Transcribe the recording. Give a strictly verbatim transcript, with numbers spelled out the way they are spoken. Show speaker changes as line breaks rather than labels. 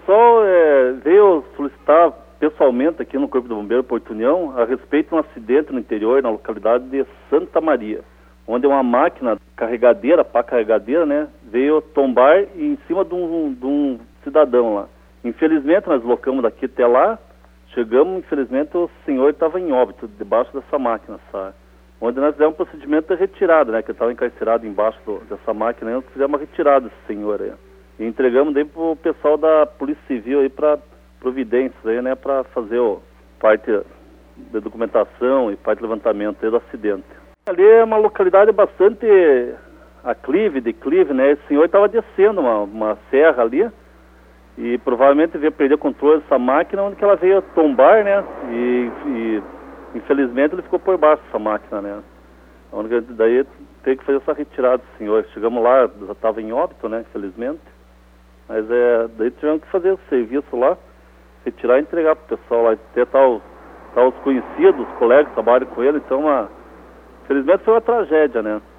pessoal é, veio solicitar pessoalmente aqui no Corpo de Bombeiro Porto União a respeito de um acidente no interior, na localidade de Santa Maria, onde uma máquina carregadeira, pá carregadeira, né, veio tombar em cima de um, de um cidadão lá. Infelizmente, nós deslocamos daqui até lá, chegamos, infelizmente, o senhor estava em óbito, debaixo dessa máquina, sabe? Onde nós fizemos um procedimento de retirada, né, que ele estava encarcerado embaixo do, dessa máquina, nós fizemos uma retirada desse senhor aí. E entregamos daí pro pessoal da Polícia Civil aí para providências aí, né, para fazer o parte da documentação e parte do levantamento aí do acidente. Ali é uma localidade bastante aclive, declive, né? Esse senhor estava descendo uma, uma serra ali e provavelmente veio perder o controle dessa máquina, onde que ela veio tombar, né? E, e infelizmente ele ficou por baixo dessa máquina, né? Onde daí tem que fazer essa retirada do senhor. Chegamos lá, já estava em óbito, né? Infelizmente. Mas é, daí tivemos que fazer o serviço lá, retirar e entregar pro pessoal lá. Até tá os, tá os conhecidos, os colegas que trabalham com ele, então uma, infelizmente foi uma tragédia, né?